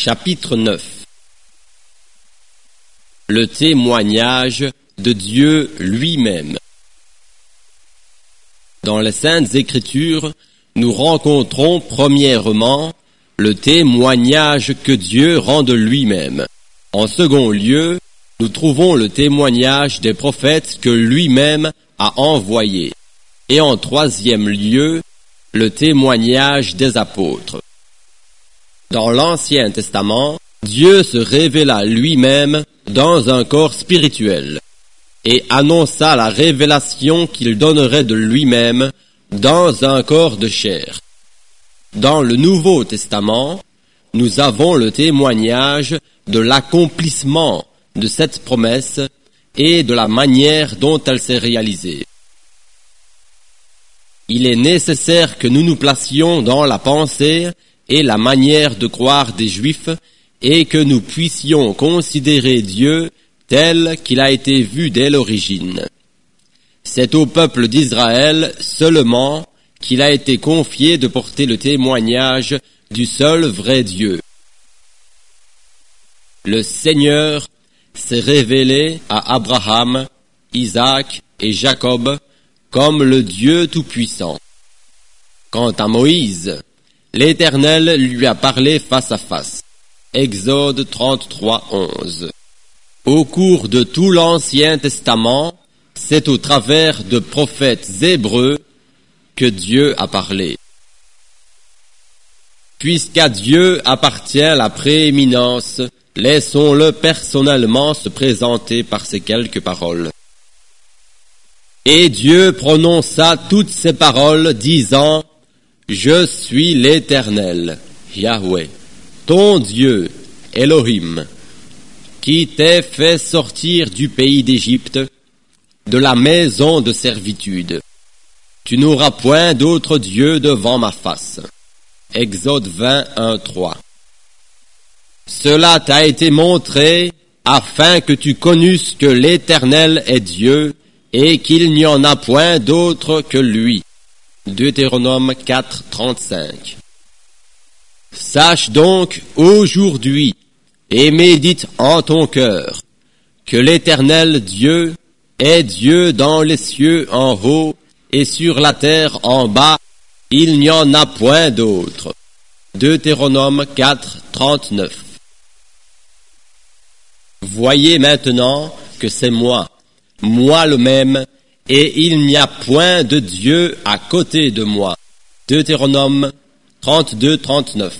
Chapitre 9. Le témoignage de Dieu lui-même. Dans les Saintes Écritures, nous rencontrons premièrement le témoignage que Dieu rend de lui-même. En second lieu, nous trouvons le témoignage des prophètes que lui-même a envoyés. Et en troisième lieu, le témoignage des apôtres. Dans l'Ancien Testament, Dieu se révéla lui-même dans un corps spirituel et annonça la révélation qu'il donnerait de lui-même dans un corps de chair. Dans le Nouveau Testament, nous avons le témoignage de l'accomplissement de cette promesse et de la manière dont elle s'est réalisée. Il est nécessaire que nous nous placions dans la pensée et la manière de croire des Juifs et que nous puissions considérer Dieu tel qu'il a été vu dès l'origine. C'est au peuple d'Israël seulement qu'il a été confié de porter le témoignage du seul vrai Dieu. Le Seigneur s'est révélé à Abraham, Isaac et Jacob comme le Dieu Tout-Puissant. Quant à Moïse, l'Éternel lui a parlé face à face. Exode 33, 11. Au cours de tout l'Ancien Testament, c'est au travers de prophètes hébreux que Dieu a parlé. Puisqu'à Dieu appartient la prééminence, laissons-le personnellement se présenter par ces quelques paroles. Et Dieu prononça toutes ces paroles, disant: Je suis l'Éternel, Yahweh, ton Dieu, Elohim, qui t'ai fait sortir du pays d'Égypte, de la maison de servitude. Tu n'auras point d'autre Dieu devant ma face. Exode 21, 3. Cela t'a été montré afin que tu connusses que l'Éternel est Dieu et qu'il n'y en a point d'autre que lui. Deutéronome 4, 35. Sache donc aujourd'hui et médite en ton cœur que l'Éternel Dieu est Dieu dans les cieux en haut et sur la terre en bas, il n'y en a point d'autre. Deutéronome 4, 39. Voyez maintenant que c'est moi le même, et il n'y a point de Dieu à côté de moi. Deutéronome 32, 39.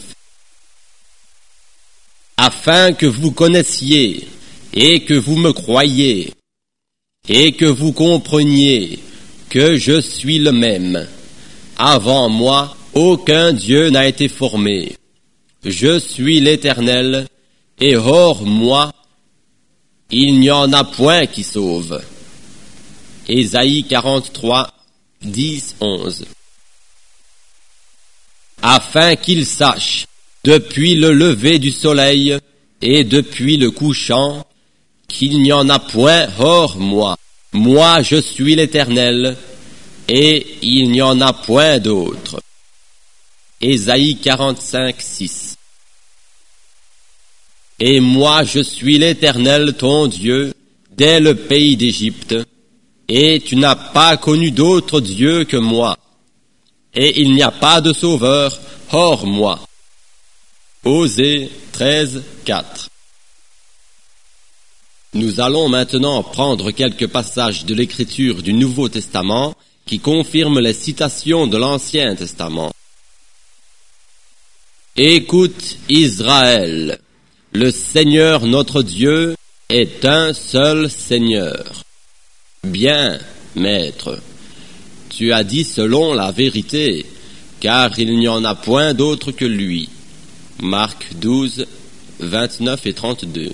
Afin que vous connaissiez, et que vous me croyiez, et que vous compreniez que je suis le même. Avant moi, aucun Dieu n'a été formé. Je suis l'Éternel, et hors moi, il n'y en a point qui sauve. Ésaïe 43, 10, 11. Afin qu'ils sachent, depuis le lever du soleil et depuis le couchant, qu'il n'y en a point hors moi. Moi je suis l'Éternel, et il n'y en a point d'autre. Ésaïe 45, 6. Et moi je suis l'Éternel ton Dieu, dès le pays d'Égypte, et tu n'as pas connu d'autre Dieu que moi, et il n'y a pas de sauveur hors moi. Osée 13, 4. Nous allons maintenant prendre quelques passages de l'Écriture du Nouveau Testament qui confirment les citations de l'Ancien Testament. Écoute Israël, le Seigneur notre Dieu est un seul Seigneur. Bien, Maître, tu as dit selon la vérité, car il n'y en a point d'autre que lui. Marc 12, 29 et 32.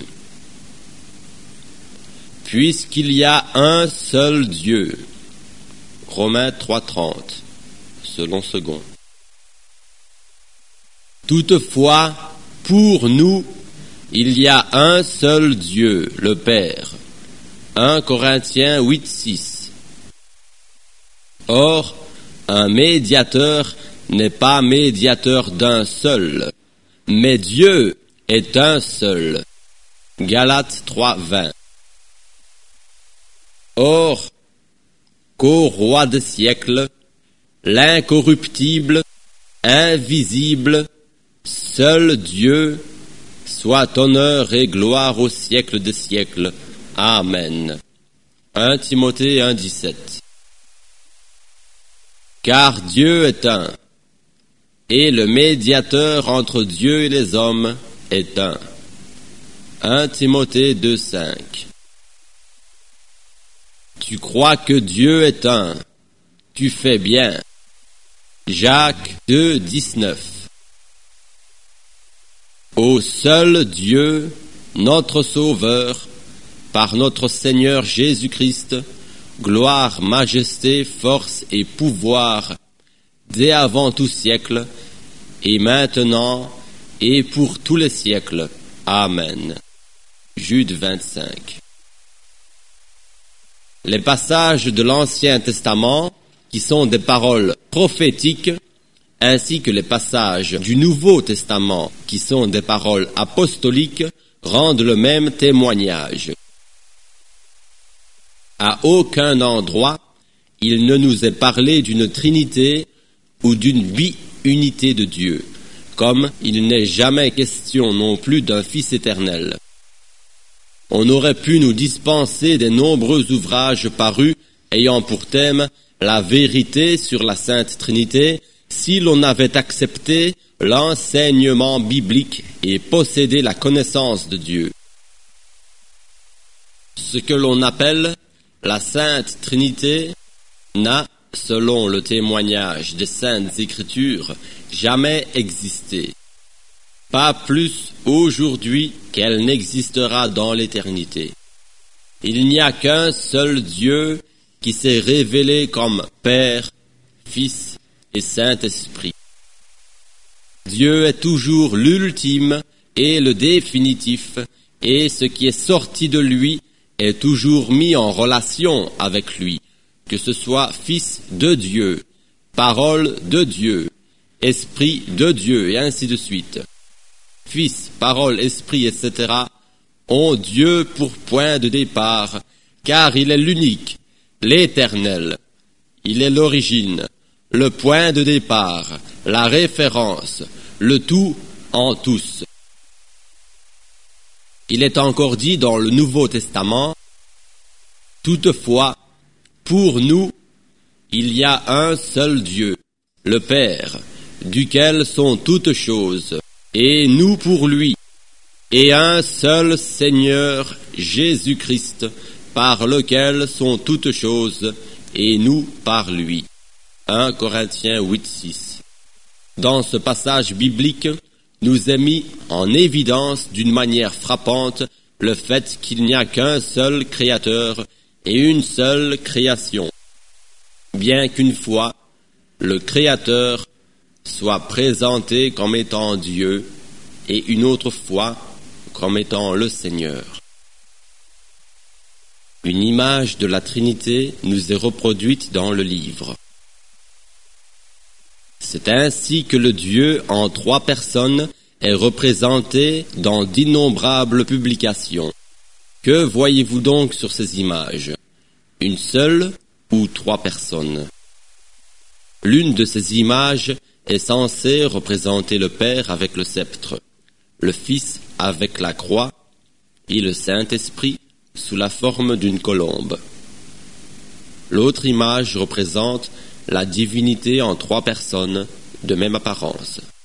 Puisqu'il y a un seul Dieu. Romains 3, 30, selon second. Toutefois, pour nous, il y a un seul Dieu, le Père. 1 Corinthiens 8, 6. Or, un médiateur n'est pas médiateur d'un seul, mais Dieu est un seul. Galates 3:20. Or, qu'au roi des siècles, l'incorruptible, invisible, seul Dieu, soit honneur et gloire au siècle des siècles. Amen. 1 Timothée 1:17. Car Dieu est un, et le médiateur entre Dieu et les hommes est un. 1 Timothée 2:5. Tu crois que Dieu est un, tu fais bien. Jacques 2:19. Au seul Dieu, notre Sauveur, par notre Seigneur Jésus-Christ, gloire, majesté, force et pouvoir, dès avant tout siècle, et maintenant, et pour tous les siècles. Amen. Jude 25. Les passages de l'Ancien Testament, qui sont des paroles prophétiques, ainsi que les passages du Nouveau Testament, qui sont des paroles apostoliques, rendent le même témoignage. À aucun endroit, il ne nous est parlé d'une trinité ou d'une bi-unité de Dieu, comme il n'est jamais question non plus d'un Fils éternel. On aurait pu nous dispenser des nombreux ouvrages parus ayant pour thème la vérité sur la Sainte Trinité si l'on avait accepté l'enseignement biblique et possédé la connaissance de Dieu. Ce que l'on appelle la Sainte Trinité n'a, selon le témoignage des Saintes Écritures, jamais existé. Pas plus aujourd'hui qu'elle n'existera dans l'éternité. Il n'y a qu'un seul Dieu qui s'est révélé comme Père, Fils et Saint-Esprit. Dieu est toujours l'ultime et le définitif, et ce qui est sorti de lui est toujours mis en relation avec lui, que ce soit Fils de Dieu, Parole de Dieu, Esprit de Dieu, et ainsi de suite. Fils, Parole, Esprit, etc. ont Dieu pour point de départ, car il est l'unique, l'éternel. Il est l'origine, le point de départ, la référence, le tout en tous. Il est encore dit dans le Nouveau Testament, « Toutefois, pour nous, il y a un seul Dieu, le Père, duquel sont toutes choses, et nous pour lui, et un seul Seigneur, Jésus-Christ, par lequel sont toutes choses, et nous par lui. » 1 Corinthiens 8:6. Dans ce passage biblique, nous est mis en évidence d'une manière frappante le fait qu'il n'y a qu'un seul Créateur et une seule création, bien qu'une fois le Créateur soit présenté comme étant Dieu et une autre fois comme étant le Seigneur. Une image de la Trinité nous est reproduite dans le livre. C'est ainsi que le Dieu en 3 personnes est représenté dans d'innombrables publications. Que voyez-vous donc sur ces images? Une seule ou 3 personnes? L'une de ces images est censée représenter le Père avec le sceptre, le Fils avec la croix et le Saint-Esprit sous la forme d'une colombe. L'autre image représente la divinité en 3 personnes de même apparence.